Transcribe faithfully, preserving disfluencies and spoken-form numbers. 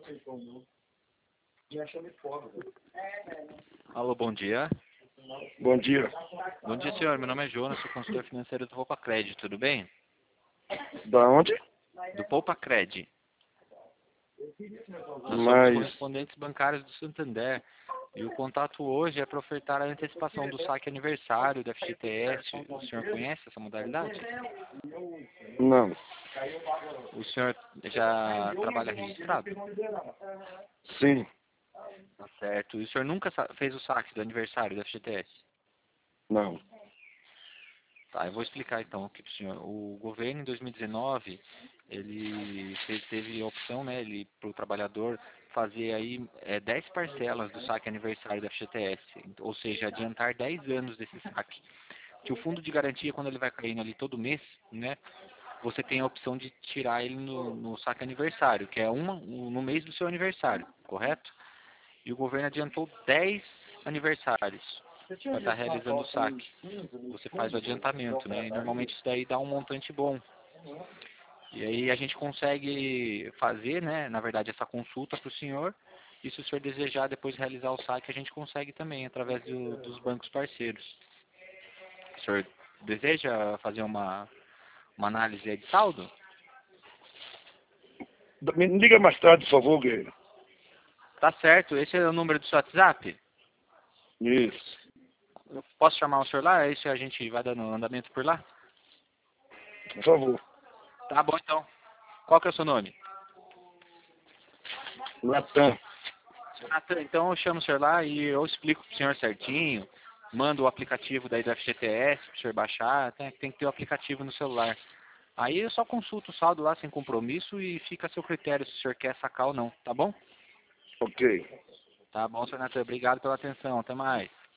Alô, bom dia. Bom dia. Bom dia, senhor. Meu nome é Jonas, sou consultor financeiro do Poupa Cred, tudo bem? Da onde? Do Poupa Cred. Nós somos Mas, correspondentes bancários do Santander. E o contato hoje é para ofertar a antecipação do saque aniversário da F G T S. O senhor conhece essa modalidade? não. O senhor já trabalha registrado? Sim, Tá certo. E o senhor nunca sa- fez o saque do aniversário da F G T S? não. Tá, eu vou explicar então aqui para o senhor. O governo, em dois mil e dezenove, ele fez, teve a opção, né, ele, para o trabalhador fazer aí é, dez parcelas do saque aniversário da F G T S, ou seja, adiantar dez anos desse saque. Que o fundo de garantia, quando ele vai caindo ali todo mês, né, você tem a opção de tirar ele no, no saque aniversário, que é uma, um- no mês do seu aniversário, correto? E o governo adiantou dez aniversários para estar realizando o saque. Você faz o adiantamento, né? E normalmente isso daí dá um montante bom. E aí a gente consegue fazer, né, na verdade, essa consulta para o senhor. E se o senhor desejar depois realizar o saque, a gente consegue também, através do- dos bancos parceiros. O senhor deseja fazer uma, uma análise aí de saldo? Me liga mais tarde, por favor, Guilherme. Tá certo. Esse é o número do seu WhatsApp? Isso. Eu posso chamar o senhor lá? Isso a gente vai dando andamento por lá? Por favor. Tá bom, então. Qual que é o seu nome? Natan. Senhor Natan, então eu chamo o senhor lá e eu explico pro senhor certinho. Mando o aplicativo daí do F G T S pro senhor baixar. Tem, tem que ter o aplicativo no celular. Aí eu só consulto o saldo lá sem compromisso e fica a seu critério se o senhor quer sacar ou não, tá bom? Ok. Tá bom, senhor Natan. Obrigado pela atenção. Até mais.